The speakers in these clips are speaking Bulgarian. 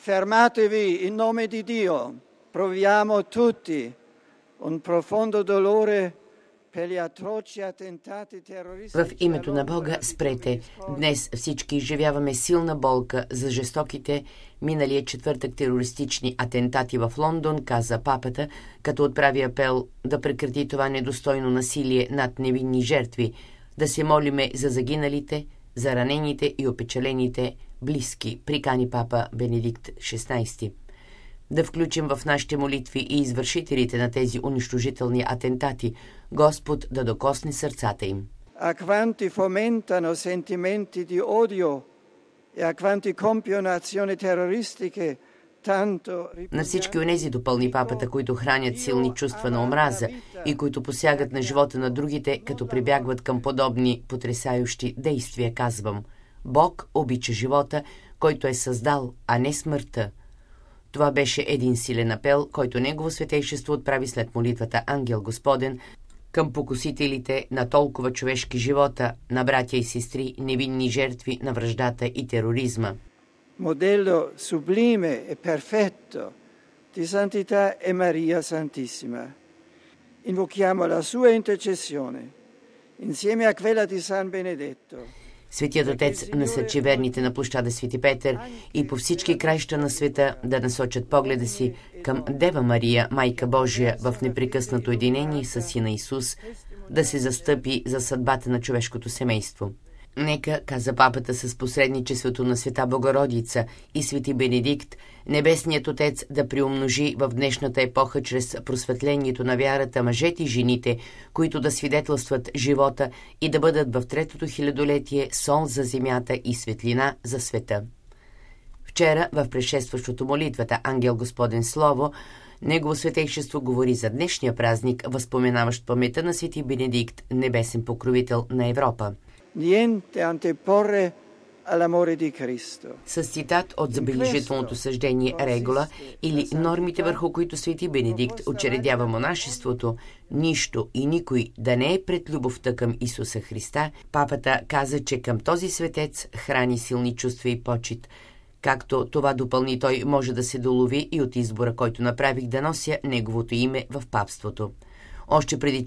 Fermatevi in nome di Dio. Proviamo tutti un profondo dolore per gli atroci attentati terroristici. В името на Бога спрете. Днес всички изживяваме силна болка за жестоките миналия четвъртък терористични атентати в Лондон, каза папата, като отправи апел да прекрати това недостойно насилие над невинни жертви, да се молиме за загиналите, за ранените и опечалените близки, прикани папа Бенедикт XVI. Да включим в нашите молитви и извършителите на тези унищожителни атентати, Господ да докосне сърцата им. A quanti fomentano sentimenti di odio e a quanti compiono azioni terroristiche tanto. На всички онези, допълни папата, които хранят силни чувства на омраза и които посягат на живота на другите, като прибягват към подобни потресающи действия, казвам: Бог обича живота, който е създал, а не смъртта. Това беше един силен апел, който Негово светейшество отправи след молитвата Ангел Господен към покусителите на толкова човешки живота, на братя и сестри, невинни жертви на враждата и тероризма. Modello sublime e perfetto di santità è Maria Santissima. Invochiamo la sua intercessione insieme a quella di San Benedetto. Светият Отец насърчи верните на площада Свети Петър и по всички краища на света да насочат погледа си към Дева Мария, Майка Божия, в непрекъснато единение с Сина Исус, да се застъпи за съдбата на човешкото семейство. Нека, каза папата, с посредничеството на Света Богородица и Свети Бенедикт, Небесният Отец да приумножи в днешната епоха чрез просветлението на вярата мъжете и жените, които да свидетелстват живота и да бъдат в третото хилядолетие сол за земята и светлина за света. Вчера, в предшестващото молитвата Ангел Господен Слово, Негово светейшество говори за днешния празник, възпоменаващ паметта на Свети Бенедикт, небесен покровител на Европа. Niente anteporre all'amore di Cristo. С цитат от забележителното съждение Регула или нормите, върху които Свети Бенедикт учредява монашеството, нищо и никой да не е пред любовта към Исуса Христа, папата каза, че към този светец храни силни чувства и почит. Както това допълни той, може да се долови и от избора, който направих да нося неговото име в папството. Още преди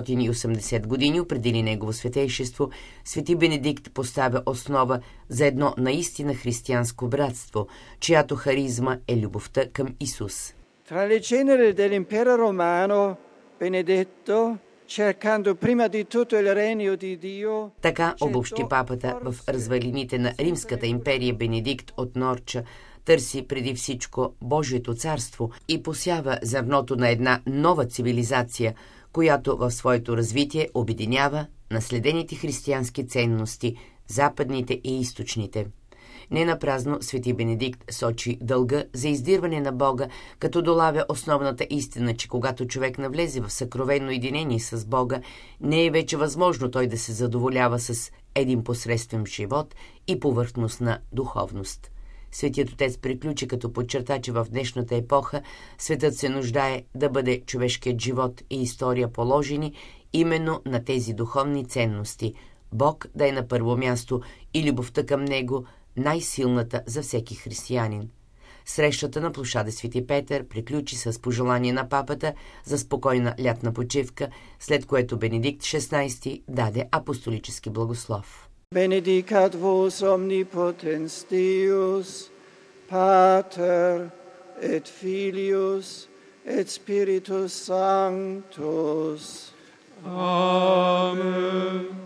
480 години определи Негово светейшество, Свети Бенедикт поставя основа за едно наистина християнско братство, чиято харизма е любовта към Исус. Tra le ceneri dell'impero romano, Benedetto, cercando prima di tutto il regno di Dio. Така обобщи папата в развалините на Римската империя. Бенедикт от Норча търси преди всичко Божието царство и посява зърното на една нова цивилизация, която в своето развитие обединява наследените християнски ценности, западните и източните. Не напразно Свети Бенедикт сочи дълга за издирване на Бога, като долавя основната истина, че когато човек навлезе в съкровенно единение с Бога, не е вече възможно той да се задоволява с един посредствен живот и повърхностна духовност. Светият Отец приключи, като подчерта, че в днешната епоха светът се нуждае да бъде човешкият живот и история положени именно на тези духовни ценности. Бог да е на първо място и любовта към Него най-силната за всеки християнин. Срещата на площада Свети Петър приключи с пожелание на папата за спокойна лятна почивка, след което Бенедикт XVI даде апостолически благослов. Benedicat vos omnipotens Deus, Pater et Filius et Spiritus Sanctus. Amen.